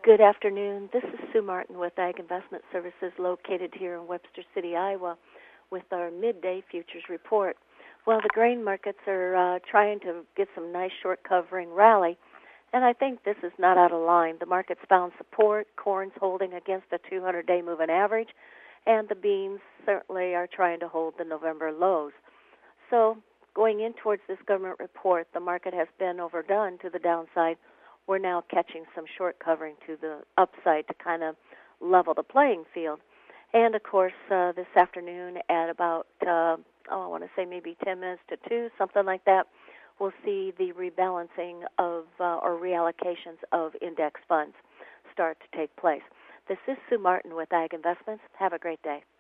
Good afternoon. This is Sue Martin with Ag Investment Services located here in Webster City, Iowa, with our midday futures report. Well, the grain markets are trying to get some nice short covering rally, and I think this is not out of line. The market's found support. Corn's holding against a 200-day moving average, and the beans certainly are trying to hold the November lows. So going in towards this government report, the market has been overdone to the downside. We're now catching some short covering to the upside to kind of level the playing field. And, of course, this afternoon at about, I want to say maybe 10 minutes to 2, something like that, we'll see the rebalancing of or reallocations of index funds start to take place. This is Sue Martin with Ag Investments. Have a great day.